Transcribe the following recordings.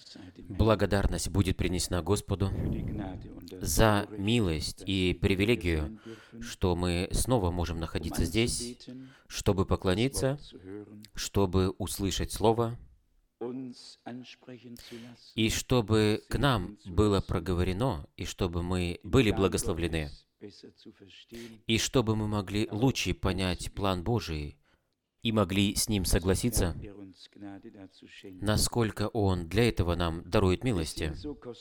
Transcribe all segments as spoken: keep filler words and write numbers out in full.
Благодарность будет принесена Господу за милость и привилегию, что мы снова можем находиться здесь, чтобы поклониться, чтобы услышать Слово, и чтобы к нам было проговорено, и чтобы мы были благословлены, и чтобы мы могли лучше понять план Божий и могли с Ним согласиться, насколько Он для этого нам дарует милости.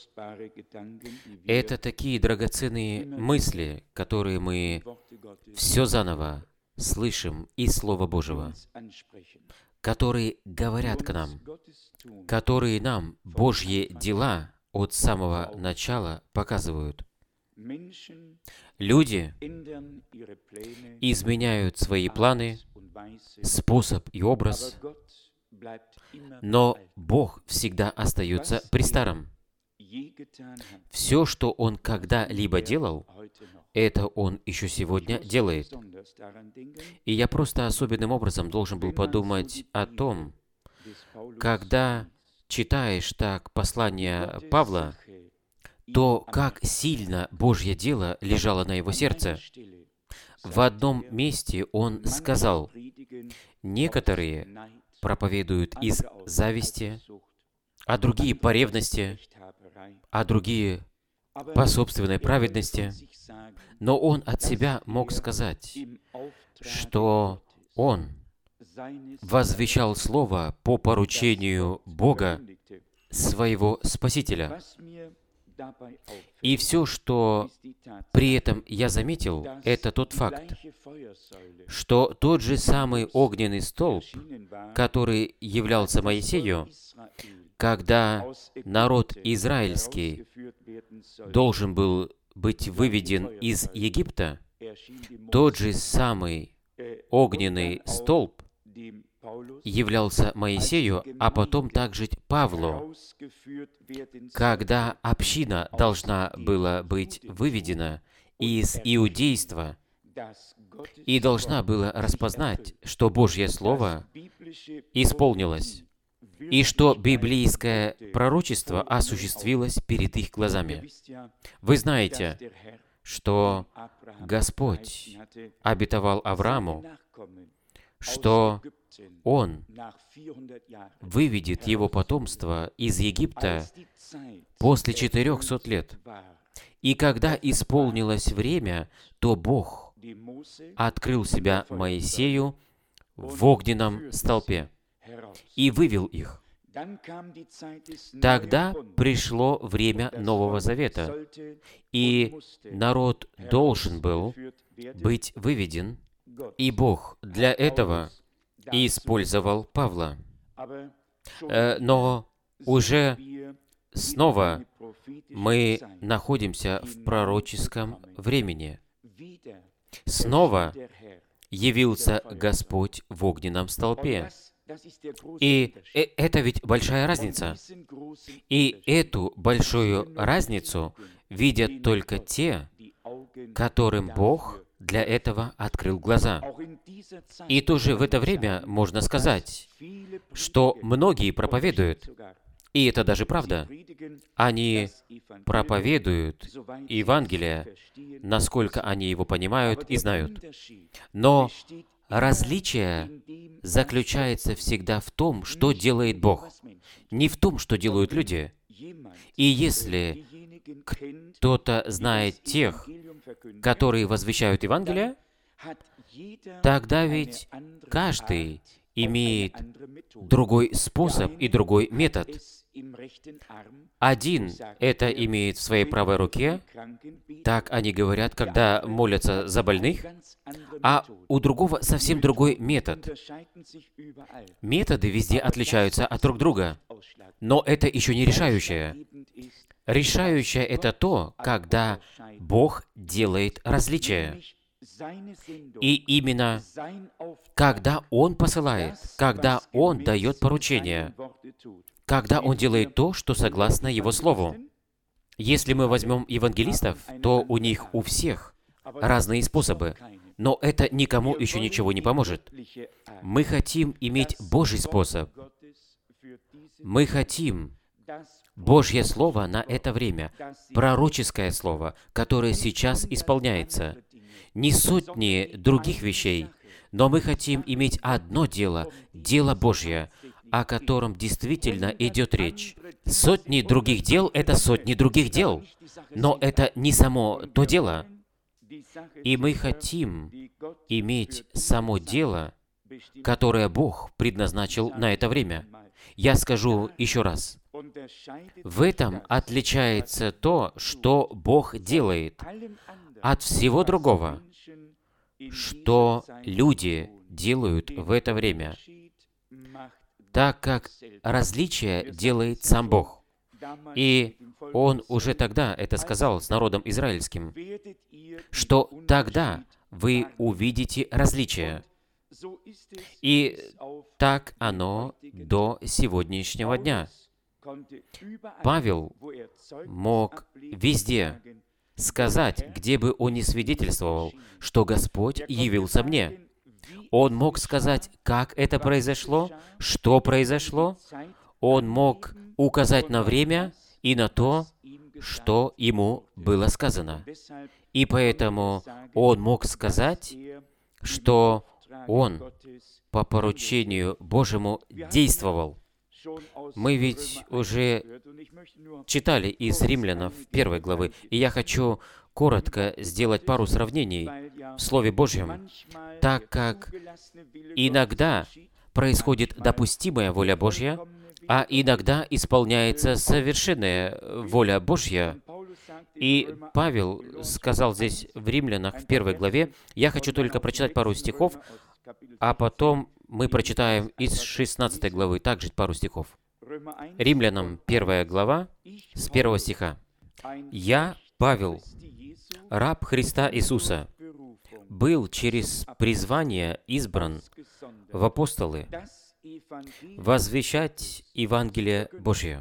Это такие драгоценные мысли, которые мы все заново слышим из Слова Божьего, которые говорят к нам, которые нам Божьи дела от самого начала показывают. Люди изменяют свои планы, способ и образ, но Бог всегда остается при старом. Все, что Он когда-либо делал, это Он еще сегодня делает. И я просто особенным образом должен был подумать о том, когда читаешь так послание Павла, то как сильно Божье дело лежало на его сердце. В одном месте он сказал: «Некоторые проповедуют из зависти, а другие по ревности, а другие по собственной праведности». Но он от себя мог сказать, что он возвещал Слово по поручению Бога, своего Спасителя. И все, что при этом я заметил, это тот факт, что тот же самый огненный столб, который являлся Моисею, когда народ израильский должен был быть выведен из Египта, тот же самый огненный столб являлся Моисею, а потом также Павлу, когда община должна была быть выведена из иудейства и должна была распознать, что Божье Слово исполнилось, и что библейское пророчество осуществилось перед их глазами. Вы знаете, что Господь обетовал Аврааму, что Он выведет его потомство из Египта после четырехсот лет. И когда исполнилось время, то Бог открыл себя Моисею в огненном столпе и вывел их. Тогда пришло время Нового Завета, и народ должен был быть выведен, и Бог для этого использовал Павла. Но уже снова мы находимся в пророческом времени. Снова явился Господь в огненном столпе. И это ведь большая разница. И эту большую разницу видят только те, которым Бог для этого открыл глаза. И тоже в это время можно сказать, что многие проповедуют, и это даже правда. Они проповедуют Евангелие, насколько они его понимают и знают. Но различие заключается всегда в том, что делает Бог, не в том, что делают люди. И если кто-то знает тех, которые возвещают Евангелие, тогда ведь каждый имеет другой способ и другой метод. Один это имеет в своей правой руке, так они говорят, когда молятся за больных, а у другого совсем другой метод. Методы везде отличаются от друг друга, но это еще не решающее. Решающее это то, когда Бог делает различия. И именно когда Он посылает, когда Он дает поручение, когда Он делает то, что согласно Его Слову. Если мы возьмем евангелистов, то у них у всех разные способы, но это никому еще ничего не поможет. Мы хотим иметь Божий способ. Мы хотим, Божье Слово на это время, пророческое Слово, которое сейчас исполняется. Не сотни других вещей, но мы хотим иметь одно дело, дело Божье, о котором действительно идет речь. Сотни других дел — это сотни других дел, но это не само то дело. И мы хотим иметь само дело, которое Бог предназначил на это время. Я скажу еще раз. В этом отличается то, что Бог делает, от всего другого, что люди делают в это время, так как различие делает сам Бог. И Он уже тогда это сказал с народом израильским, что тогда вы увидите различия. И так оно до сегодняшнего дня. Павел мог везде сказать, где бы он ни свидетельствовал, что Господь явился мне. Он мог сказать, как это произошло, что произошло. Он мог указать на время и на то, что ему было сказано. И поэтому он мог сказать, что он по поручению Божьему действовал. Мы ведь уже читали из Римлянам первой главы, и я хочу коротко сделать пару сравнений в Слове Божьем, так как иногда происходит допустимая воля Божья, а иногда исполняется совершенная воля Божья. И Павел сказал здесь в Римлянах в первой главе, я хочу только прочитать пару стихов, а потом мы прочитаем из шестнадцатой главы также пару стихов. Римлянам первая глава с первого стиха. «Я, Павел, раб Христа Иисуса, был через призвание избран в апостолы возвещать Евангелие Божие,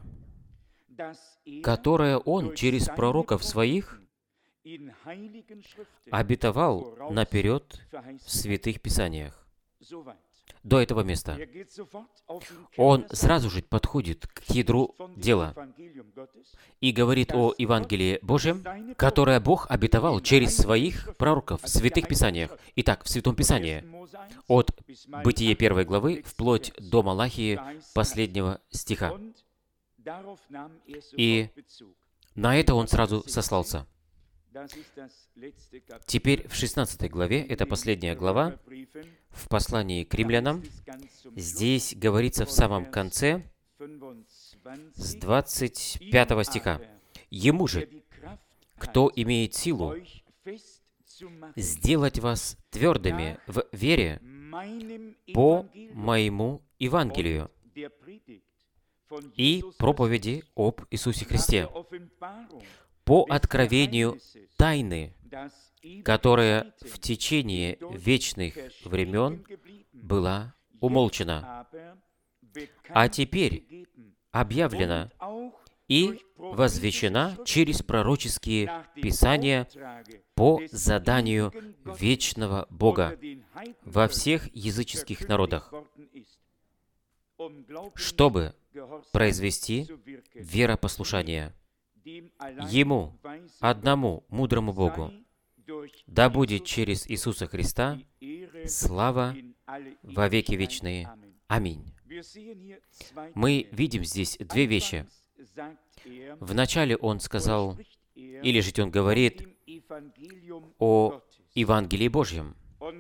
которое Он через пророков своих обетовал наперед в святых Писаниях». До этого места. Он сразу же подходит к ядру дела и говорит о Евангелии Божьем, которое Бог обетовал через своих пророков в святых Писаниях. Итак, в Святом Писании, от Бытия первой главы вплоть до Малахии последнего стиха. И на это он сразу сослался. Теперь в шестнадцатой главе, это последняя глава, в послании к римлянам, здесь говорится в самом конце, с двадцать пятого стиха. «Ему же, кто имеет силу сделать вас твердыми в вере по моему Евангелию и проповеди об Иисусе Христе, по откровению тайны, которая в течение вечных времен была умолчана, а теперь объявлена и возвещена через пророческие писания по заданию вечного Бога во всех языческих народах, чтобы произвести веропослушание Ему, одному мудрому Богу, да будет через Иисуса Христа слава во веки вечные. Аминь». Мы видим здесь две вещи. Вначале он сказал, или же он говорит о Евангелии Божьем.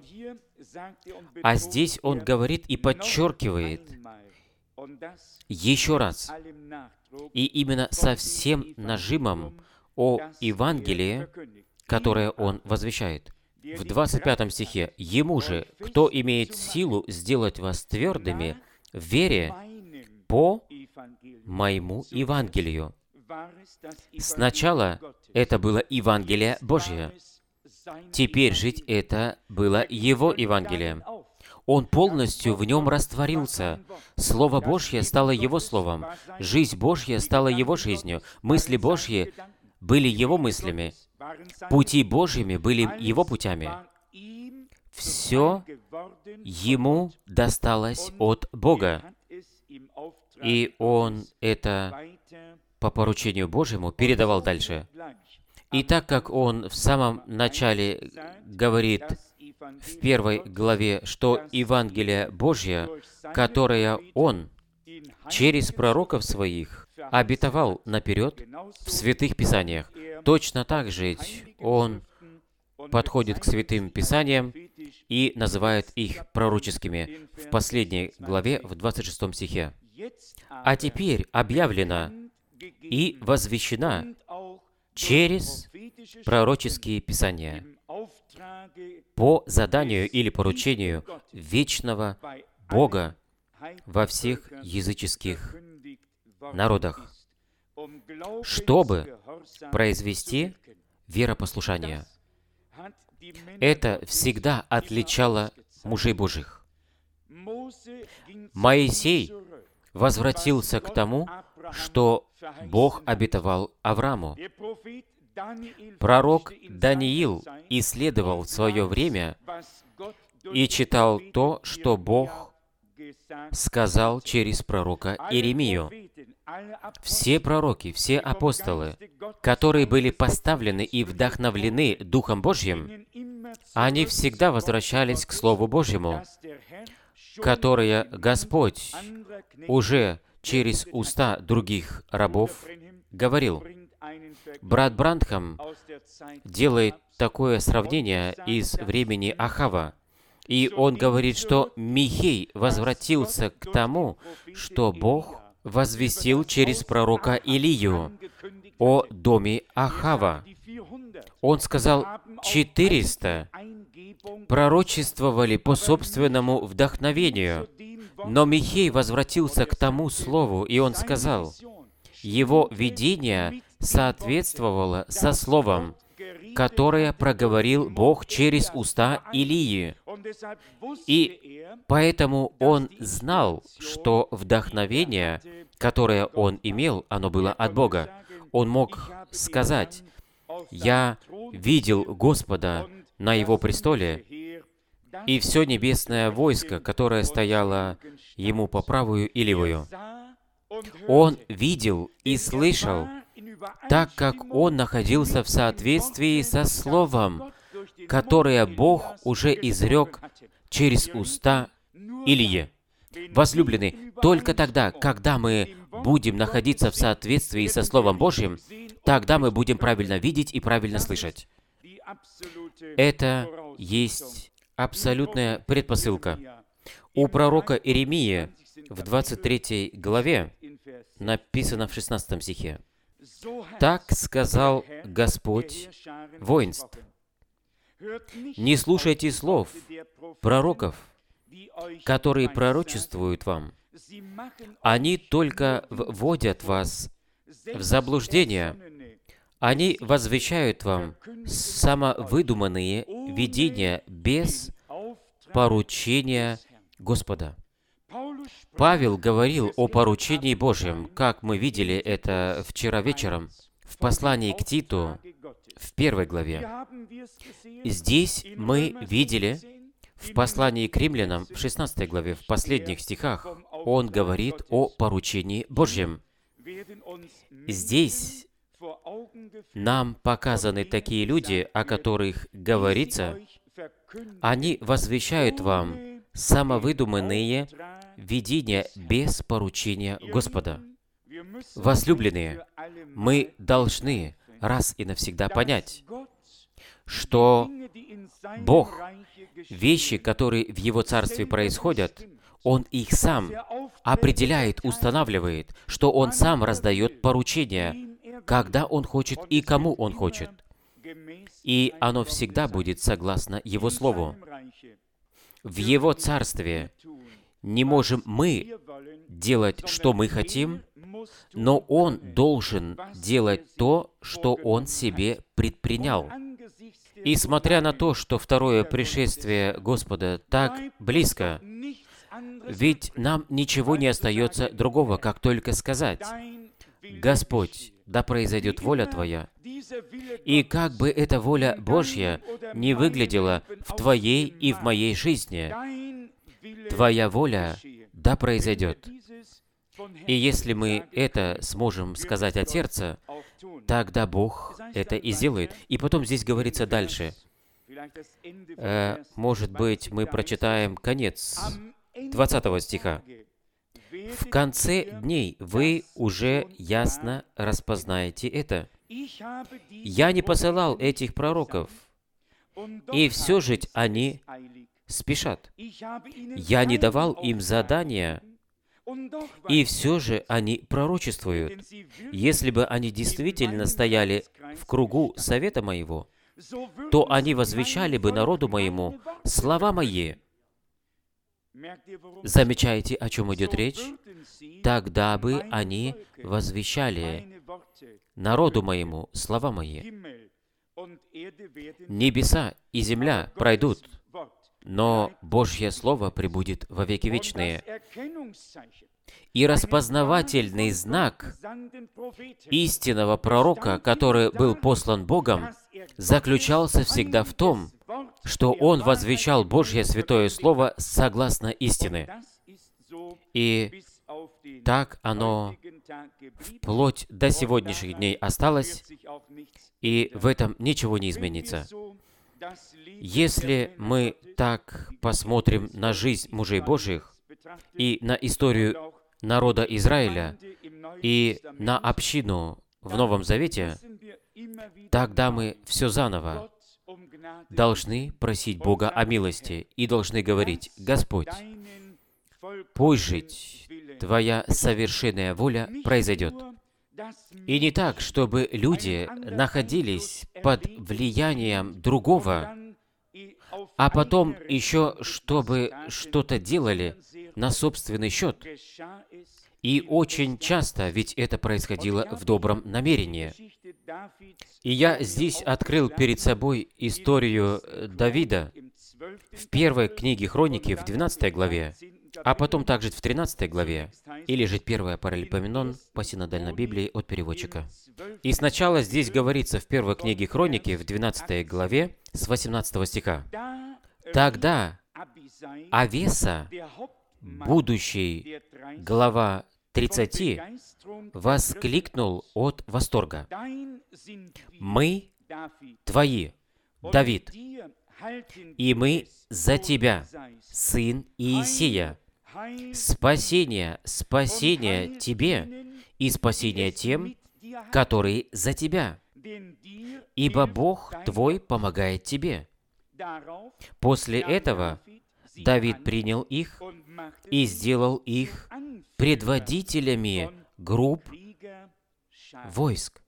А здесь он говорит и подчеркивает еще раз, и именно со всем нажимом о Евангелии, которое он возвещает. В двадцать пятом стихе, «Ему же, кто имеет силу сделать вас твердыми в вере по моему Евангелию». Сначала это было Евангелие Божье. Теперь же это было Его Евангелие. Он полностью в нем растворился. Слово Божье стало Его Словом. Жизнь Божья стала Его жизнью. Мысли Божьи были Его мыслями. Пути Божьими были Его путями. Все Ему досталось от Бога. И Он это по поручению Божьему передавал дальше. И так как он в самом начале говорит в первой главе, что Евангелие Божье, которое он через пророков своих обетовал наперед в святых Писаниях, точно так же он подходит к святым Писаниям и называет их пророческими в последней главе, в двадцать шестом стихе. «А теперь объявлена и возвещена через пророческие Писания по заданию или поручению вечного Бога во всех языческих народах, чтобы произвести веропослушание». Это всегда отличало мужей Божьих. Моисей возвратился к тому, что Бог обетовал Аврааму. Пророк Даниил исследовал в свое время и читал то, что Бог сказал через пророка Иеремию. Все пророки, все апостолы, которые были поставлены и вдохновлены Духом Божьим, они всегда возвращались к Слову Божьему, которое Господь уже через уста других рабов говорил. Брат Бранхам делает такое сравнение из времени Ахава, и он говорит, что Михей возвратился к тому, что Бог возвестил через пророка Илию о доме Ахава. Он сказал, четыреста пророчествовали по собственному вдохновению, но Михей возвратился к тому слову, и он сказал, его видение соответствовало со словом, которое проговорил Бог через уста Илии. И поэтому он знал, что вдохновение, которое он имел, оно было от Бога. Он мог сказать, «Я видел Господа на Его престоле, и все небесное войско, которое стояло Ему по правую и левую». Он видел и слышал, так как он находился в соответствии со Словом, которое Бог уже изрек через уста Илии. Возлюбленные, только тогда, когда мы будем находиться в соответствии со Словом Божьим, тогда мы будем правильно видеть и правильно слышать. Это есть абсолютная предпосылка. У пророка Иеремии в двадцать третьей главе написано в шестнадцатом стихе, «Так сказал Господь воинств, не слушайте слов пророков, которые пророчествуют вам. Они только вводят вас в заблуждение. Они возвещают вам самовыдуманные видения без поручения Господа». Павел говорил о поручении Божьем, как мы видели это вчера вечером, в послании к Титу, в первой главе. Здесь мы видели в послании к римлянам, в шестнадцатой главе, в последних стихах, он говорит о поручении Божьем. Здесь нам показаны такие люди, о которых говорится, они возвещают вам самовыдуманные видения без поручения Господа. Возлюбленные, мы должны раз и навсегда понять, что Бог, вещи, которые в Его Царстве происходят, Он их сам определяет, устанавливает, что Он сам раздает поручения, когда Он хочет и кому Он хочет. И оно всегда будет согласно Его Слову. В Его Царстве не можем мы делать, что мы хотим, но Он должен делать то, что Он себе предпринял. И смотря на то, что второе пришествие Господа так близко, ведь нам ничего не остается другого, как только сказать, «Господь, да произойдет воля Твоя». И как бы эта воля Божья не выглядела в Твоей и в моей жизни, Твоя воля да произойдет. И если мы это сможем сказать от сердца, тогда Бог это и сделает. И потом здесь говорится дальше. Э, может быть, мы прочитаем конец двадцатого стиха. «В конце дней вы уже ясно распознаете это. Я не посылал этих пророков, и все же они спешат. Я не давал им задания, и все же они пророчествуют. Если бы они действительно стояли в кругу совета моего, то они возвещали бы народу моему слова мои». Замечаете, о чем идет речь? Тогда бы они возвещали народу моему слова мои. Небеса и земля пройдут, но Божье Слово пребудет во веки вечные. И распознавательный знак истинного пророка, который был послан Богом, заключался всегда в том, что он возвещал Божье Святое Слово согласно истины. И так оно вплоть до сегодняшних дней осталось, и в этом ничего не изменится. Если мы так посмотрим на жизнь мужей Божьих и на историю народа Израиля и на общину в Новом Завете, тогда мы все заново должны просить Бога о милости и должны говорить: «Господь, пусть жить Твоя совершенная воля произойдет». И не так, чтобы люди находились под влиянием другого, а потом еще, чтобы что-то делали на собственный счет. И очень часто ведь это происходило в добром намерении. И я здесь открыл перед собой историю Давида в первой книге Хроники, в двенадцатой главе, а потом также в тринадцатой главе, или же первая Паралипоменон по синодальной Библии от переводчика. И сначала здесь говорится в первой книге Хроники, в двенадцатой главе, с восемнадцатого стиха. «Тогда Авеса, будущий глава тридцати, воскликнул от восторга: «Мы твои, Давид, и мы за тебя, сын Иисея. Спасение, спасение тебе и спасение тем, которые за тебя, ибо Бог твой помогает тебе». После этого Давид принял их и сделал их предводителями групп войск.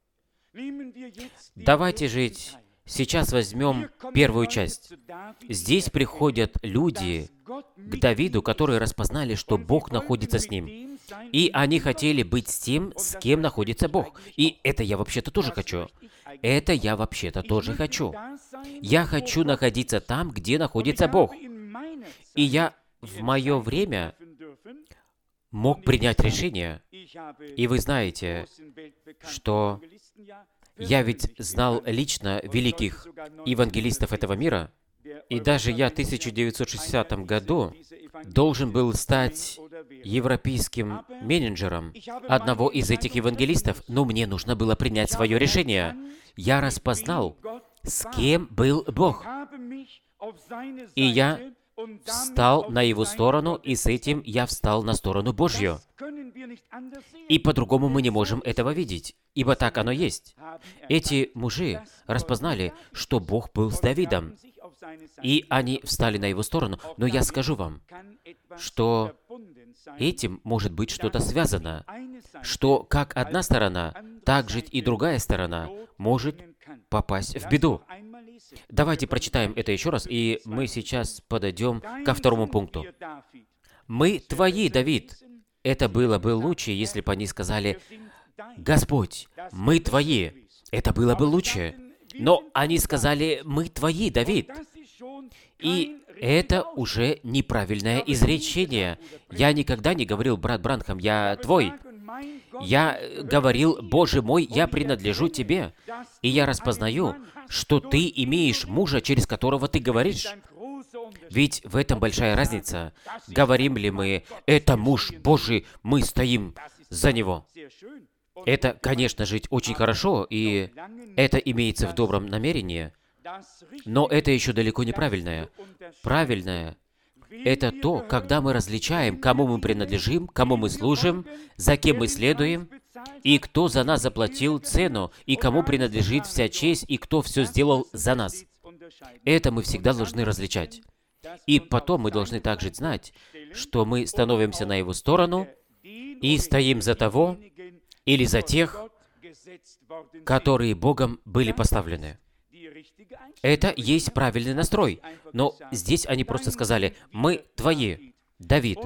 Давайте же сейчас возьмем первую часть. Здесь приходят люди к Давиду, которые распознали, что Бог находится с ним. И они хотели быть с тем, с кем находится Бог. И это я вообще-то тоже хочу. Это я вообще-то тоже хочу. Я хочу находиться там, где находится Бог. И я в мое время мог принять решение. И вы знаете, что я ведь знал лично великих евангелистов этого мира, и даже я в тысяча девятьсот шестидесятом году должен был стать европейским менеджером одного из этих евангелистов, но мне нужно было принять свое решение. Я распознал, с кем был Бог. И я встал на Его сторону, и с этим я встал на сторону Божью. И по-другому мы не можем этого видеть, ибо так оно есть. Эти мужи распознали, что Бог был с Давидом, и они встали на его сторону. Но я скажу вам, что этим может быть что-то связано, что как одна сторона, так же и другая сторона может попасть в беду. Давайте прочитаем это еще раз, и мы сейчас подойдем ко второму пункту. «Мы твои, Давид». Это было бы лучше, если бы они сказали: «Господь, мы твои». Это было бы лучше. Но они сказали: «Мы твои, Давид». И это уже неправильное изречение. Я никогда не говорил: «Брат Бранхам, я твой». Я говорил: «Боже мой, я принадлежу тебе». И я распознаю, что ты имеешь мужа, через которого ты говоришь. Ведь в этом большая разница. Говорим ли мы, это муж Божий, мы стоим за него. Это, конечно, жить очень хорошо, и это имеется в добром намерении, но это еще далеко не правильное. Правильное — это то, когда мы различаем, кому мы принадлежим, кому мы служим, за кем мы следуем, и кто за нас заплатил цену, и кому принадлежит вся честь, и кто все сделал за нас. Это мы всегда должны различать. И потом мы должны также знать, что мы становимся на его сторону и стоим за того или за тех, которые Богом были поставлены. Это есть правильный настрой. Но здесь они просто сказали, мы твои, Давид,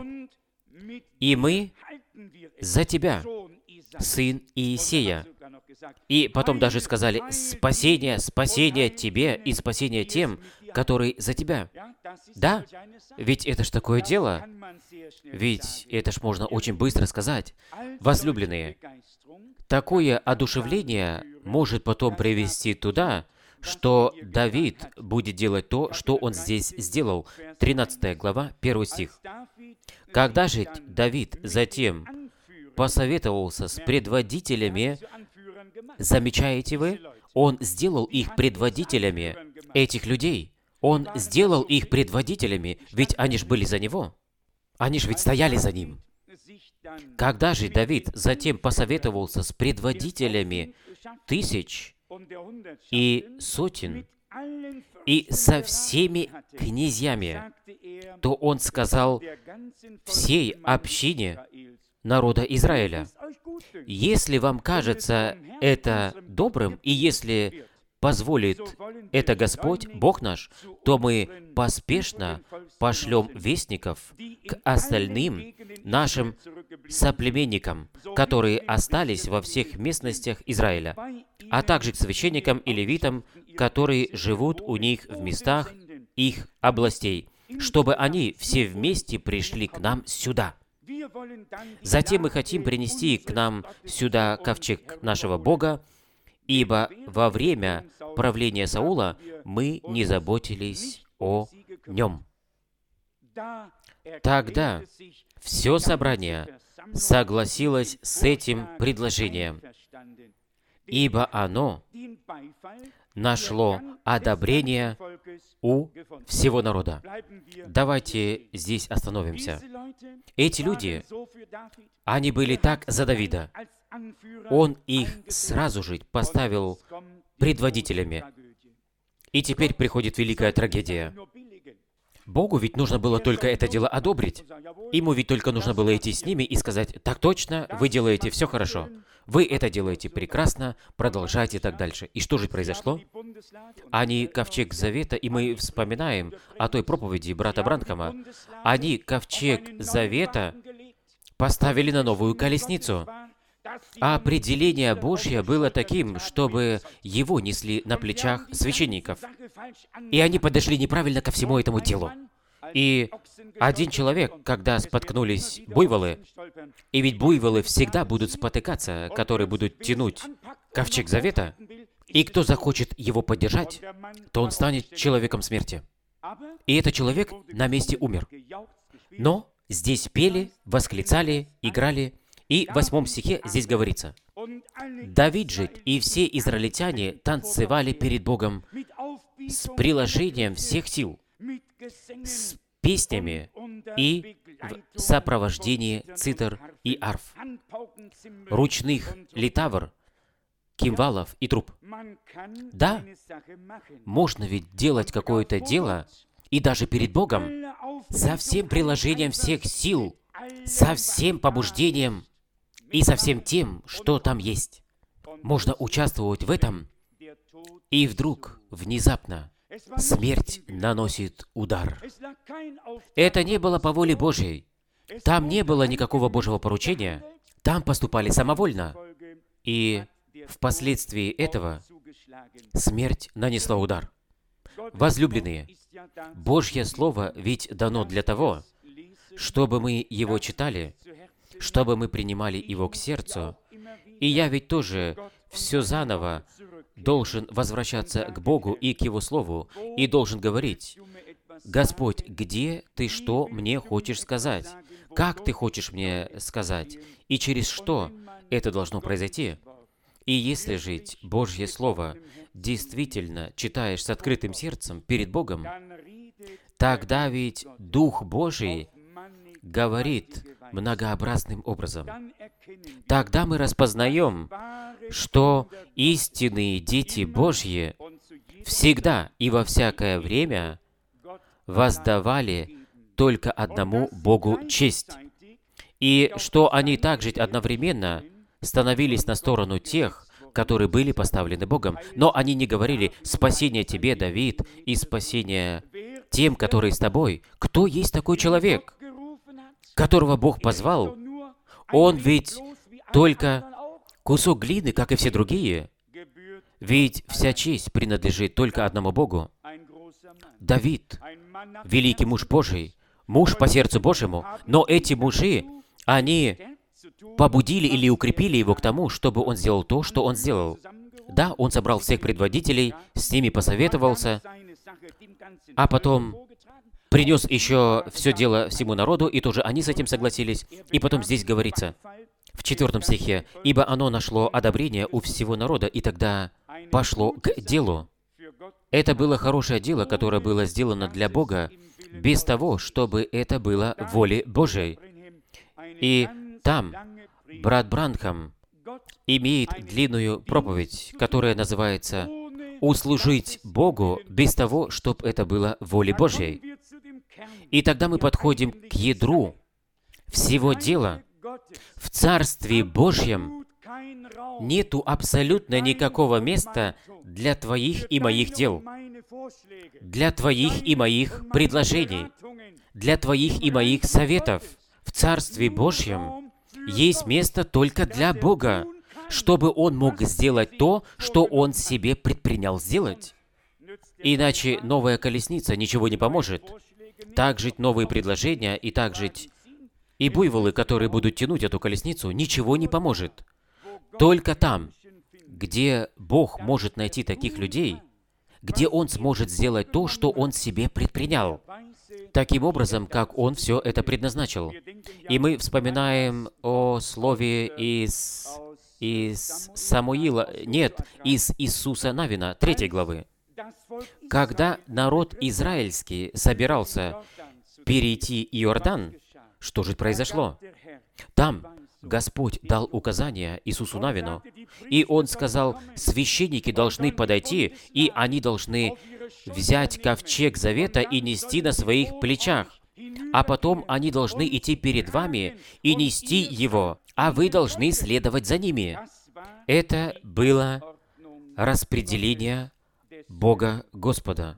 и мы за тебя, сын Иисея. И потом даже сказали, спасение, спасение тебе и спасение тем, которые за тебя. Да, ведь это ж такое дело. Ведь это ж можно очень быстро сказать. Возлюбленные, такое одушевление может потом привести туда, что Давид будет делать то, что он здесь сделал. тринадцатая глава, первый стих. Когда же Давид затем посоветовался с предводителями, замечаете вы, он сделал их предводителями, этих людей. Он сделал их предводителями, ведь они ж были за него. Они ж ведь стояли за ним. Когда же Давид затем посоветовался с предводителями тысяч и сотен, и со всеми князьями, то он сказал всей общине народа Израиля, если вам кажется это добрым, и если позволит это Господь, Бог наш, то мы поспешно пошлем вестников к остальным нашим соплеменникам, которые остались во всех местностях Израиля, а также к священникам и левитам, которые живут у них в местах их областей, чтобы они все вместе пришли к нам сюда. Затем мы хотим принести к нам сюда ковчег нашего Бога, ибо во время правления Саула мы не заботились о нем. Тогда все собрание согласилось с этим предложением, ибо оно нашло одобрение у всего народа. Давайте здесь остановимся. Эти люди, они были так за Давида. Он их сразу же поставил предводителями. И теперь приходит великая трагедия. Богу ведь нужно было только это дело одобрить. Ему ведь только нужно было идти с ними и сказать, «Так точно, вы делаете все хорошо. Вы это делаете прекрасно, продолжайте так дальше». И что же произошло? Они ковчег Завета, и мы вспоминаем о той проповеди брата Бранхама. Они ковчег Завета поставили на новую колесницу. А определение Божье было таким, чтобы его несли на плечах священников. И они подошли неправильно ко всему этому делу. И один человек, когда споткнулись буйволы, и ведь буйволы всегда будут спотыкаться, которые будут тянуть ковчег Завета, и кто захочет его поддержать, то он станет человеком смерти. И этот человек на месте умер. Но здесь пели, восклицали, играли, и в восьмом стихе здесь говорится, «Давид же и все израильтяне танцевали перед Богом с приложением всех сил, с песнями и в сопровождении цитар и арф, ручных литавр, кимвалов и труб». Да, можно ведь делать какое-то дело, и даже перед Богом, со всем приложением всех сил, со всем побуждением и со всем тем, что там есть. Можно участвовать в этом, и вдруг, внезапно, смерть наносит удар. Это не было по воле Божьей. Там не было никакого Божьего поручения. Там поступали самовольно. И впоследствии этого смерть нанесла удар. Возлюбленные, Божье Слово ведь дано для того, чтобы мы его читали, чтобы мы принимали его к сердцу. И я ведь тоже все заново должен возвращаться к Богу и к Его Слову, и должен говорить, «Господь, где Ты что мне хочешь сказать? Как Ты хочешь мне сказать? И через что это должно произойти?» И если жить Божье Слово действительно читаешь с открытым сердцем перед Богом, тогда ведь Дух Божий говорит многообразным образом. Тогда мы распознаем, что истинные дети Божьи всегда и во всякое время воздавали только одному Богу честь, и что они также одновременно становились на сторону тех, которые были поставлены Богом. Но они не говорили «Спасение тебе, Давид, и спасение тем, которые с тобой». Кто есть такой человек, которого Бог позвал? Он ведь только кусок глины, как и все другие. Ведь вся честь принадлежит только одному Богу. Давид, великий муж Божий, муж по сердцу Божьему, но эти мужи, они побудили или укрепили его к тому, чтобы он сделал то, что он сделал. Да, он собрал всех предводителей, с ними посоветовался, а потом принес еще все дело всему народу, и тоже они с этим согласились. И потом здесь говорится, в четвертом стихе, «Ибо оно нашло одобрение у всего народа, и тогда пошло к делу». Это было хорошее дело, которое было сделано для Бога, без того, чтобы это было волей Божией. И там брат Бранхам имеет длинную проповедь, которая называется «Услужить Богу без того, чтобы это было волей Божьей». И тогда мы подходим к ядру всего дела. В Царстве Божьем нету абсолютно никакого места для твоих и моих дел, для твоих и моих предложений, для твоих и моих советов. В Царстве Божьем есть место только для Бога, чтобы Он мог сделать то, что Он себе предпринял сделать. Иначе новая колесница ничего не поможет. Так жить новые предложения и так жить и буйволы, которые будут тянуть эту колесницу, ничего не поможет. Только там, где Бог может найти таких людей, где Он сможет сделать то, что Он себе предпринял, таким образом, как Он все это предназначил. И мы вспоминаем о слове из, из Самуила, нет, из Иисуса Навина, третьей главы. Когда народ израильский собирался перейти Иордан, что же произошло? Там Господь дал указания Иисусу Навину, и Он сказал, священники должны подойти, и они должны взять ковчег завета и нести на своих плечах, а потом они должны идти перед вами и нести его, а вы должны следовать за ними. Это было распределение Бога Господа.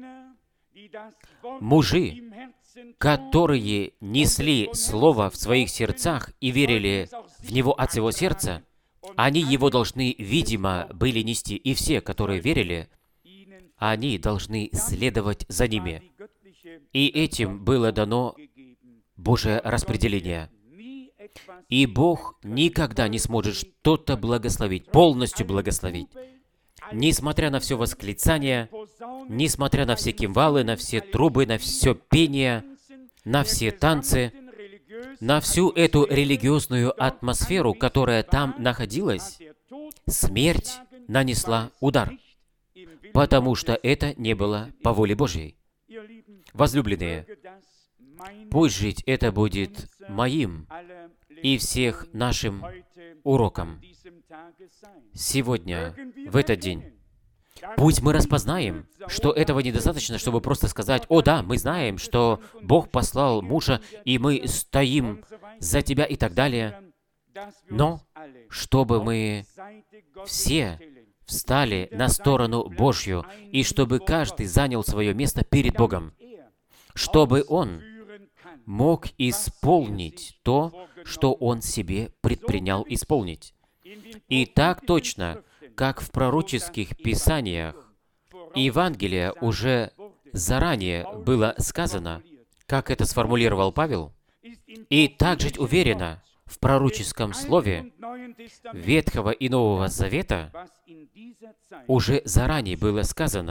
Мужи, которые несли Слово в своих сердцах и верили в него от всего сердца, они его должны, видимо, были нести. И все, которые верили, они должны следовать за ними. И этим было дано Божие распределение. И Бог никогда не сможет что-то благословить, полностью благословить. Несмотря на все восклицания, несмотря на все кимвалы, на все трубы, на все пение, на все танцы, на всю эту религиозную атмосферу, которая там находилась, смерть нанесла удар, потому что это не было по воле Божьей. Возлюбленные, пусть жить это будет моим и всех нашим уроком сегодня, в этот день. Пусть мы распознаем, что этого недостаточно, чтобы просто сказать, «О да, мы знаем, что Бог послал мужа, и мы стоим за тебя» и так далее. Но чтобы мы все встали на сторону Божью, и чтобы каждый занял свое место перед Богом, чтобы он мог исполнить то, что он себе предпринял исполнить. И так точно, как в пророческих писаниях Евангелия уже заранее было сказано, как это сформулировал Павел, и также уверенно в пророческом слове Ветхого и Нового Завета уже заранее было сказано,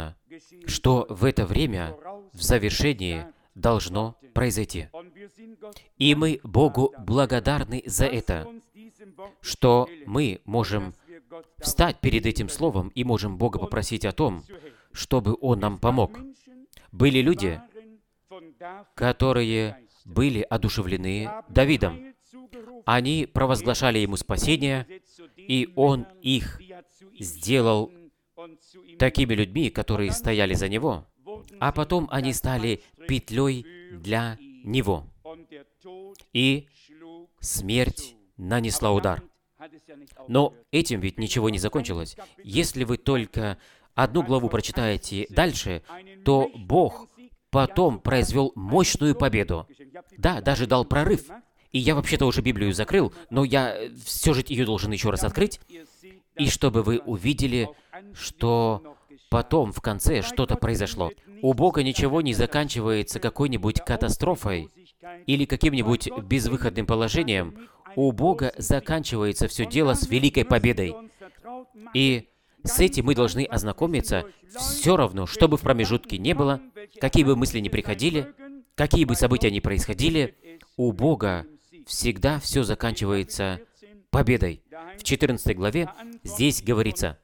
что в это время в завершении должно произойти. И мы Богу благодарны за это, что мы можем встать перед этим словом и можем Бога попросить о том, чтобы Он нам помог. Были люди, которые были одушевлены Давидом. Они провозглашали ему спасение, и он их сделал такими людьми, которые стояли за него, а потом они стали петлей для него. И смерть нанесла удар. Но этим ведь ничего не закончилось. Если вы только одну главу прочитаете дальше, то Бог потом произвел мощную победу. Да, даже дал прорыв. И я вообще-то уже Библию закрыл, но я все же ее должен еще раз открыть, и чтобы вы увидели, что потом в конце что-то произошло. У Бога ничего не заканчивается какой-нибудь катастрофой или каким-нибудь безвыходным положением. У Бога заканчивается все дело с великой победой. И с этим мы должны ознакомиться все равно, что бы в промежутке не было, какие бы мысли ни приходили, какие бы события ни происходили, у Бога всегда все заканчивается победой. В четырнадцатой главе здесь говорится,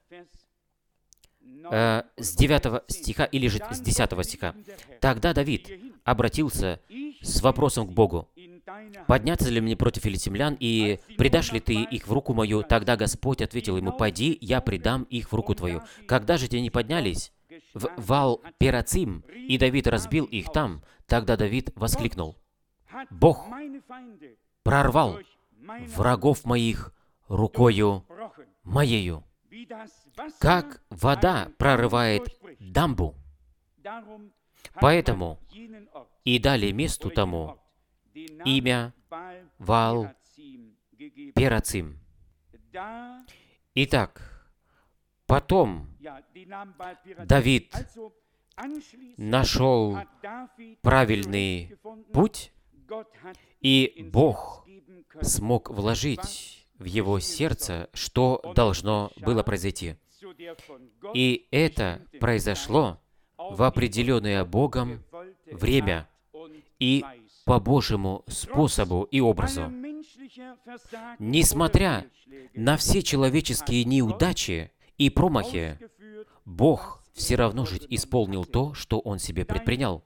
э, с девятого стиха или же с десятого стиха. «Тогда Давид обратился с вопросом к Богу: «Подняться ли мне против филистимлян, и предашь ли ты их в руку мою?» Тогда Господь ответил ему: «Пойди, я предам их в руку твою». Когда же те не поднялись в Ваал-Перацим, и Давид разбил их там, тогда Давид воскликнул: «Бог прорвал врагов моих рукою моею, как вода прорывает дамбу». Поэтому и дали месту тому имя Ваал-Перацим. Итак, потом Давид нашел правильный путь, и Бог смог вложить в его сердце, что должно было произойти. И это произошло в определенное Богом время и по Божьему способу и образу. Несмотря на все человеческие неудачи и промахи, Бог все равно же исполнил то, что Он себе предпринял.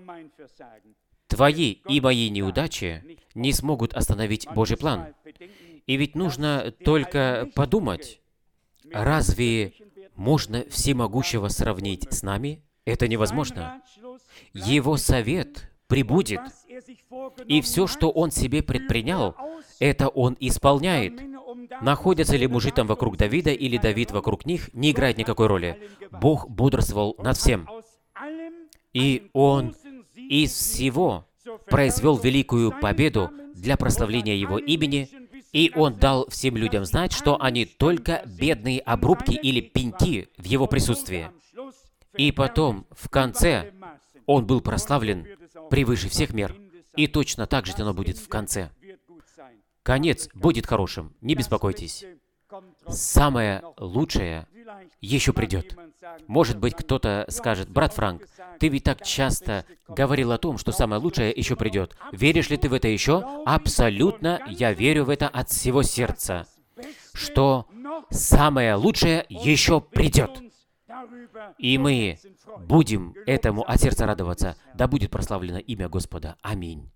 Твои и мои неудачи не смогут остановить Божий план. И ведь нужно только подумать, разве можно всемогущего сравнить с нами? Это невозможно. Его совет прибудет, и все, что Он себе предпринял, это Он исполняет. Находятся ли мужи там вокруг Давида или Давид вокруг них, не играет никакой роли. Бог бодрствовал над всем. И Он из всего произвел великую победу для прославления Его имени, и Он дал всем людям знать, что они только бедные обрубки или пеньки в Его присутствии. И потом, в конце, Он был прославлен превыше всех мер. И точно так же оно будет в конце. Конец будет хорошим, не беспокойтесь. Самое лучшее еще придет. Может быть, кто-то скажет: «Брат Франк, ты ведь так часто говорил о том, что самое лучшее еще придет. Веришь ли ты в это еще?» Абсолютно, я верю в это от всего сердца, что самое лучшее еще придет. И мы будем этому от сердца радоваться. Да будет прославлено имя Господа. Аминь.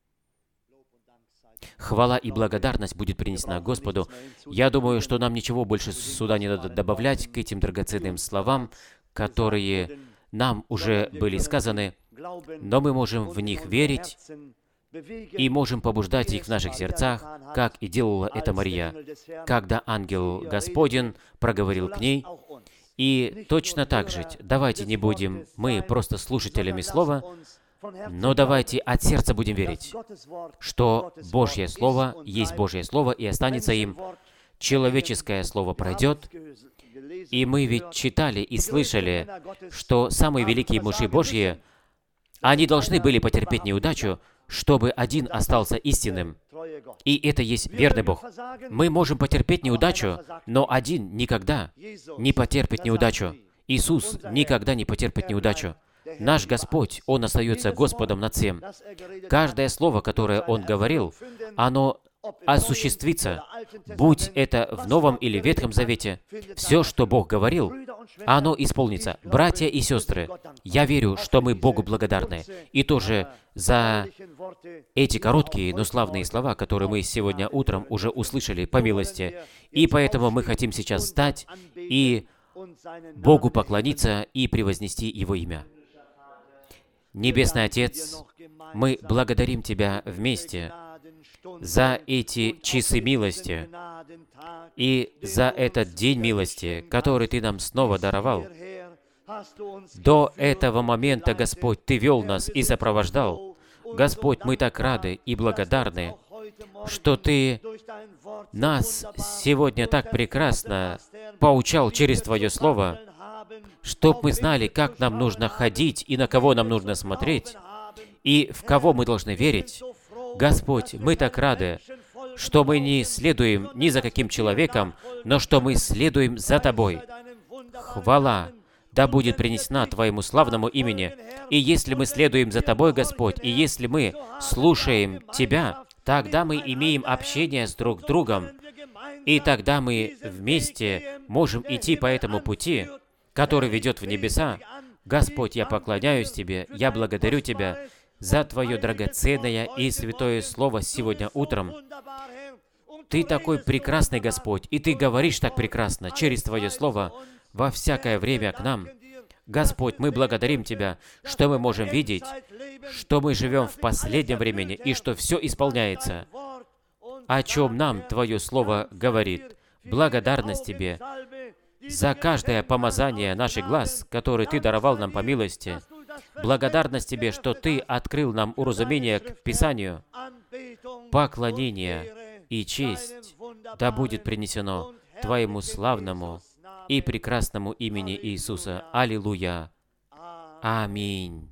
Хвала и благодарность будет принесена Господу. Я думаю, что нам ничего больше сюда не надо добавлять к этим драгоценным словам, которые нам уже были сказаны, но мы можем в них верить и можем побуждать их в наших сердцах, как и делала это Мария, когда ангел Господень проговорил к ней. И точно так же, давайте не будем мы просто слушателями слова, но давайте от сердца будем верить, что Божье Слово есть Божье Слово и останется им. Человеческое Слово пройдет, и мы ведь читали и слышали, что самые великие мужи Божьи, они должны были потерпеть неудачу, чтобы один остался истинным. И это есть верный Бог. Мы можем потерпеть неудачу, но один никогда не потерпит неудачу. Иисус никогда не потерпит неудачу. Наш Господь, Он остается Господом над всем. Каждое слово, которое Он говорил, оно осуществится, будь это в Новом или Ветхом Завете. Все, что Бог говорил, оно исполнится. Братья и сестры, я верю, что мы Богу благодарны. И тоже за эти короткие, но славные слова, которые мы сегодня утром уже услышали по милости. И поэтому мы хотим сейчас встать и Богу поклониться и превознести Его имя. Небесный Отец, мы благодарим Тебя вместе за эти часы милости и за этот день милости, который Ты нам снова даровал. До этого момента, Господь, Ты вел нас и сопровождал. Господь, мы так рады и благодарны, что Ты нас сегодня так прекрасно поучал через Твое Слово, чтоб мы знали, как нам нужно ходить и на кого нам нужно смотреть, и в кого мы должны верить. Господь, мы так рады, что мы не следуем ни за каким человеком, но что мы следуем за Тобой. Хвала да будет принесена Твоему славному имени. И если мы следуем за Тобой, Господь, и если мы слушаем Тебя, тогда мы имеем общение с друг другом, и тогда мы вместе можем идти по этому пути, который ведет в небеса. Господь, я поклоняюсь Тебе, я благодарю Тебя за Твое драгоценное и святое Слово сегодня утром. Ты такой прекрасный Господь, и Ты говоришь так прекрасно через Твое Слово во всякое время к нам. Господь, мы благодарим Тебя, что мы можем видеть, что мы живем в последнем времени, и что все исполняется, о чем нам Твое Слово говорит. Благодарность Тебе за каждое помазание наших глаз, которое Ты даровал нам по милости. Благодарность Тебе, что Ты открыл нам уразумение к Писанию. Поклонение и честь да будет принесено Твоему славному и прекрасному имени Иисуса. Аллилуйя. Аминь.